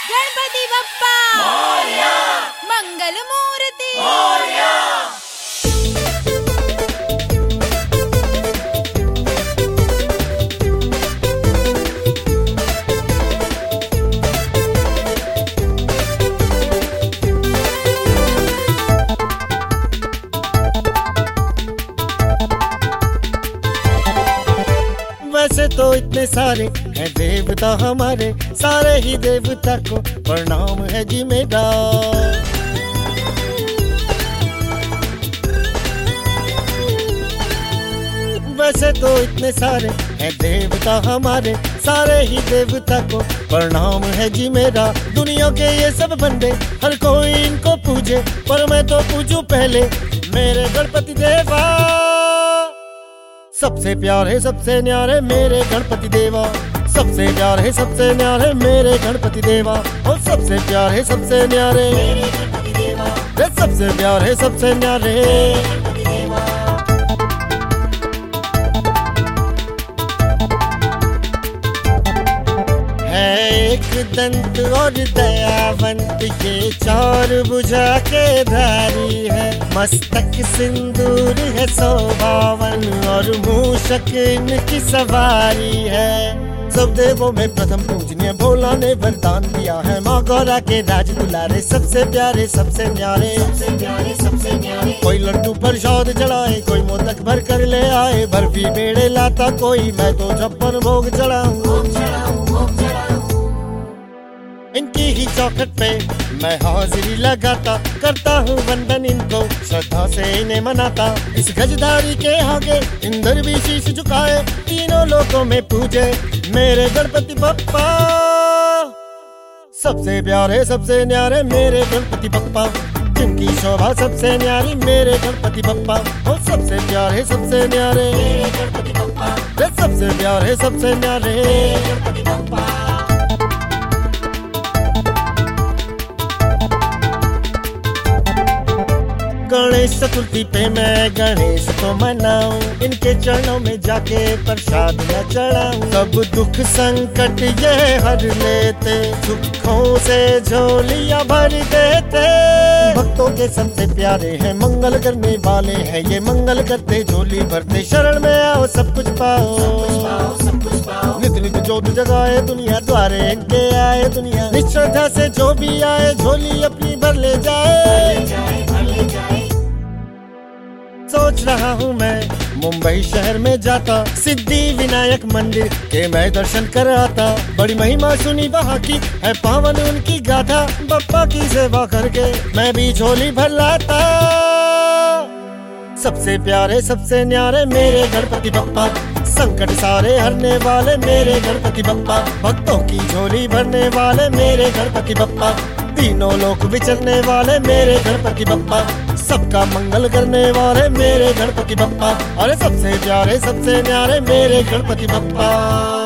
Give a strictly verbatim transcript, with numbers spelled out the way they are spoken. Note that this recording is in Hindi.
गणपति बप्पा मोरया, मंगल मूर्ति मोरया। वैसे तो इतने सारे हैं देवता हमारे, सारे ही देवता को प्रणाम है जी मेरा। वैसे तो इतने सारे हैं देवता हमारे, सारे ही देवता को प्रणाम है जी मेरा। दुनिया के ये सब बंदे हर कोई इनको पूजे, पर मैं तो पूजू पहले मेरे गणपति देवा। सबसे प्यारे सबसे न्यारे मेरे गणपति देवा, सबसे प्यारे सबसे न्यारे मेरे गणपति देवा। और सबसे प्यारे सबसे न्यारे मेरे गणपति देवा, सबसे प्यारे सबसे न्यारे गणपति देवा। है एक दंत और दयावंत, ये चार भुजा के धारी है। मस्तक सिंदूर है शोभावन, और मूषक इनकी सवारी है। सब देवों में प्रथम पूजनीय भोला ने वरदान दिया है। माँ गौरा के राज दुलारे, सबसे प्यारे सबसे न्यारे, सबसे प्यारे सबसे न्यारे। कोई लड्डू प्रसाद चढ़ाए, कोई मोदक भर कर ले आए। बर्फी बेड़े लाता कोई, मैं तो छप्पन भोग चढ़ाऊं। इनकी ही चौखट पे मैं हाजिरी लगाता, करता हूँ वंदन इनको श्रद्धा से इन्हें मनाता। इस गजधारी के आगे इंद्र भी शीश झुकाए, तीनों लोकों में पूजे मेरे गणपति बप्पा। सबसे प्यारे सबसे न्यारे मेरे गणपति बप्पा, जिनकी शोभा सबसे न्यारी मेरे गणपति बप्पा। और सबसे प्यारे सबसे न्यारे मेरे गणपति बप्पा, सबसे प्यारे सबसे न्यारे गणपति बप्पा। गणेश चतुर्थी पे मैं गणेश को मनाऊं, इनके चरणों में जाके प्रसाद न चढ़ाऊं। सब दुख संकट ये हर लेते, सुखों से झोलियां भर देते। भक्तों के सबसे प्यारे हैं, मंगल करने वाले हैं ये। मंगल करते झोली भरते, शरण में आओ सब कुछ पाओ, सब कुछ पाओ। नित नित जोत जगाए दुनिया द्वारे इनके आए दुनिया। निश्रद्धा से जो भी आए झोली अपनी भर ले जाए। सोच रहा हूँ मैं मुंबई शहर में जाता, सिद्धि विनायक मंदिर के मैं दर्शन कर आता। बड़ी महिमा सुनी वहाँ की है, पावन उनकी गाथा। बप्पा की सेवा करके मैं भी झोली भर लाता। सबसे प्यारे सबसे न्यारे मेरे गणपति बप्पा, संकट सारे हरने वाले मेरे गणपति बप्पा। भक्तों की झोली भरने वाले मेरे गणपति बप्पा, तीनों लोक विचरने वाले मेरे गणपति बप्पा। सबका मंगल करने वाले मेरे गणपति बप्पा। अरे सबसे प्यारे सबसे न्यारे मेरे गणपति बप्पा।